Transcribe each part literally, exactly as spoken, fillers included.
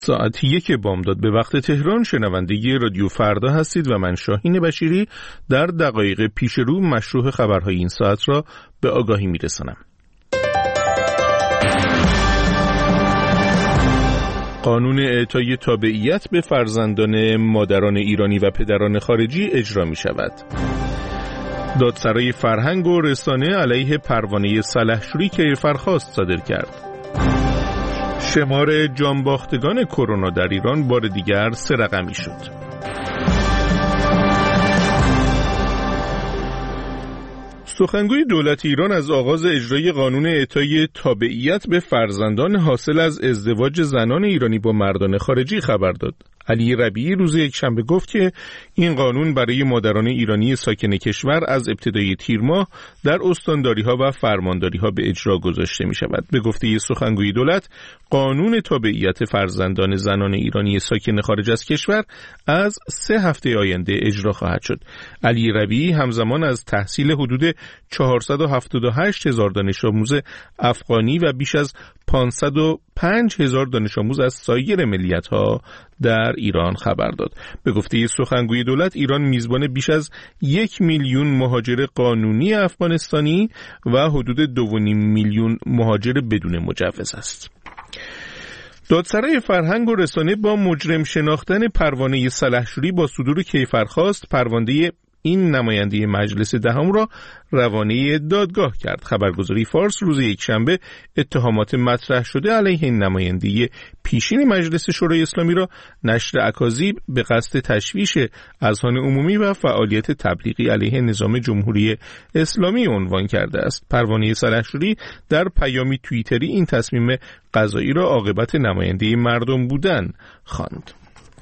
ساعت یک بامداد به وقت تهران شنونده رادیو فردا هستید و من شاهین بشیری در دقایق پیش رو مشروع خبرهای این ساعت را به آگاهی میرسانم. قانون اعطای تابعیت به فرزندان مادران ایرانی و پدران خارجی اجرا می شود. دادسرای فرهنگ و رسانه علیه پروانه سلحشوری کیفرخواست صادر کرد. شمار جانباختگان کرونا در ایران بار دیگر سه رقمی شد. سخنگوی دولت ایران از آغاز اجرای قانون اعطای تابعیت به فرزندان حاصل از ازدواج زنان ایرانی با مردان خارجی خبر داد. علی ربیعی روز یکشنبه گفت که این قانون برای مادران ایرانی ساکن کشور از ابتدای تیر ماه در استانداری‌ها و فرمانداری‌ها به اجرا گذاشته می‌شود. به گفته سخنگوی دولت، قانون تابعیت فرزندان زنان ایرانی ساکن خارج از کشور از سه هفته آینده اجرا خواهد شد. علی ربیعی همزمان از تحصیل حدود چهارصد و هفتاد و هشت هزار دانش آموز افغانی و بیش از پانصد و پنج هزار دانش آموز از سایر ملیت‌ها در ایران خبر داد. به گفته سخنگوی دولت، ایران میزبان بیش از یک میلیون مهاجر قانونی افغانستانی و حدود دو و نیم میلیون مهاجر بدون مجوز است. دادسرای فرهنگ و رسانه با مجرم شناختن پروانه سلحشوری با صدور کیفرخواست پرونده این نماینده مجلس دهم را روانه دادگاه کرد. خبرگزاری فارس روز یکشنبه اتهامات مطرح شده علیه این نماینده پیشین مجلس شورای اسلامی را نشر اکاذیب به قصد تشویش اذهان عمومی و فعالیت تبلیغی علیه نظام جمهوری اسلامی عنوان کرده است. پروانه سلحشوری در پیامی توییتری این تصمیم قضایی را عاقبت نماینده مردم بودن خواند.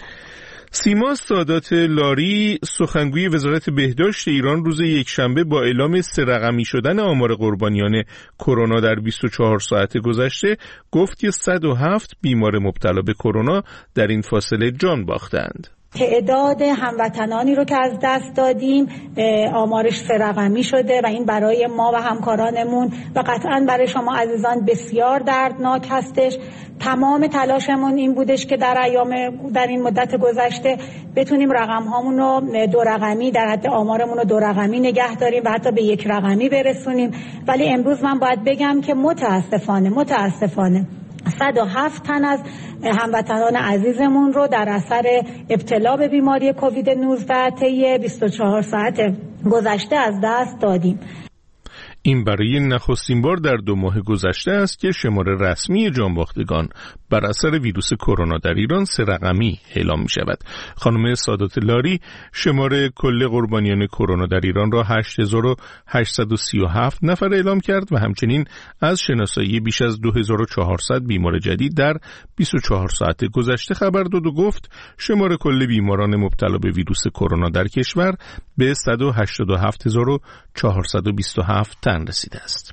سیما سادات لاری، سخنگوی وزارت بهداشت ایران، روز یکشنبه با اعلام سه رقمی شدن آمار قربانیان کرونا در بیست و چهار ساعت گذشته گفت که صد و هفت بیمار مبتلا به کرونا در این فاصله جان باختند. تعداد هموطنانی رو که از دست دادیم آمارش سه رقمی شده و این برای ما و همکارانمون و قطعاً برای شما عزیزان بسیار دردناک هستش. تمام تلاشمون این بودش که در ایام در این مدت گذشته بتونیم رقم هامون رو دو رقمی در حد آمارمون رو دو رقمی نگه داریم و حتی به یک رقمی برسونیم، ولی امروز من باید بگم که متاسفانه متاسفانه صد و هفت تن از هموطنان عزیزمون رو در اثر ابتلا به بیماری کووید نوزده طی بیست و چهار ساعت گذشته از دست دادیم. این برای نخستین بار در دو ماه گذشته است که شمار رسمی جانباختگان بر اثر ویروس کرونا در ایران سه رقمی اعلام می شود. خانم سادات لاری شمار کل قربانیان کرونا در ایران را هشت هزار و هشتصد و سی و هفت نفر اعلام کرد و همچنین از شناسایی بیش از دو هزار و چهارصد بیمار جدید در بیست و چهار ساعت گذشته خبر داد و گفت شمار کل بیماران مبتلا به ویروس کرونا در کشور به صد و هشتاد و هفت هزار و چهارصد و بیست و هفت تن رسیده است.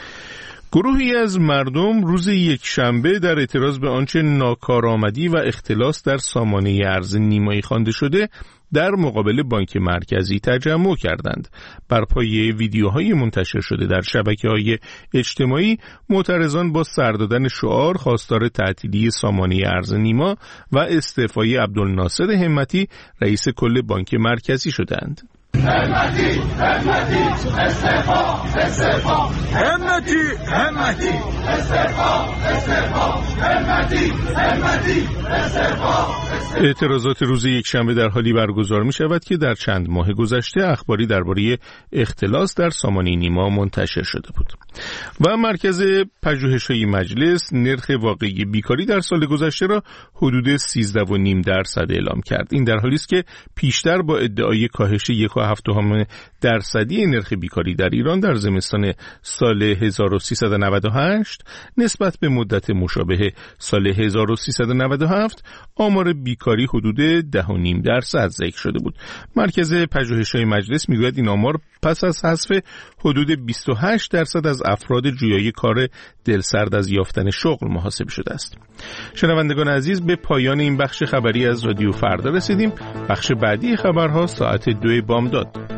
گروهی از مردم روز یکشنبه در اعتراض به آنچه ناکارآمدی و اختلاس در سامانه ارز نیمایی خوانده شده در مقابل بانک مرکزی تجمع کردند. بر پایه ویدیوهای منتشر شده در شبکه‌های اجتماعی، معترضان با سر دادن شعار خواستار تعطیلی سامانه ارز نیما و استعفای عبدالناصر همتی رئیس کل بانک مرکزی شدند. همتی همتی استعفا استعفا همتی همتی استعفا استعفا همتی همتی استعفا. اعتراضات روز یکشنبه در حالی برگزار می شود که در چند ماه گذشته اخباری درباره اختلاس در سامانه نیما منتشر شده بود. و مرکز پژوهش‌های مجلس نرخ واقعی بیکاری در سال گذشته را حدود سیزده و نیم درصد اعلام کرد. این در حالی است که پیشتر با ادعای کاهش یک و هفتم درصدی نرخ بیکاری در ایران در زمستان سال هزار و سیصد و نود و هشت نسبت به مدت مشابه سال هزار و سیصد و نود و هفت آمار بیکاری حدود ده و نیم درصد ذکر شده بود. مرکز پژوهش‌های مجلس میگوید این آمار پس از حذف حدود بیست و هشت درصد از افراد جویای کار دلسرد از یافتن شغل محاسبه شده است. شنوندگان عزیز، به پایان این بخش خبری از رادیو فردا رسیدیم. بخش بعدی خبرها ساعت دو بامداد.